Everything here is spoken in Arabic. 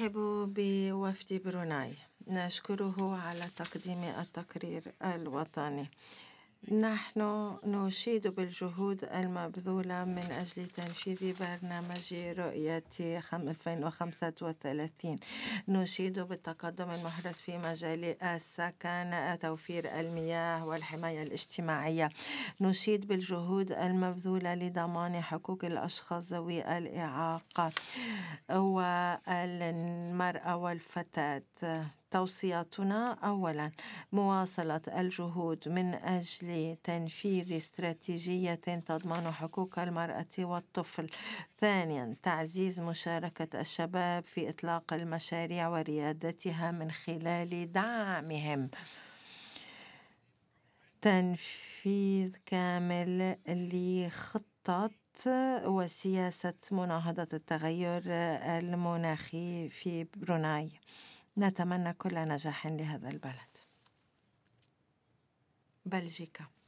نرحب بوفد بروناي، نشكره على تقديم التقرير الوطني. نحن نشيد بالجهود المبذولة من أجل تنفيذ برنامج رؤية 2035. نشيد بالتقدم المحرز في مجال السكن، توفير المياه والحماية الاجتماعية. نشيد بالجهود المبذولة لضمان حقوق الأشخاص ذوي الإعاقة والمرأة والفتاة. توصياتنا: أولا، مواصلة الجهود من أجل تنفيذ استراتيجية تضمن حقوق المرأة والطفل. ثانيا، تعزيز مشاركة الشباب في إطلاق المشاريع وريادتها من خلال دعمهم. تنفيذ كامل لخطة وسياسة مناهضة التغير المناخي في بروناي. نتمنى كل نجاح لهذا البلد. بلجيكا.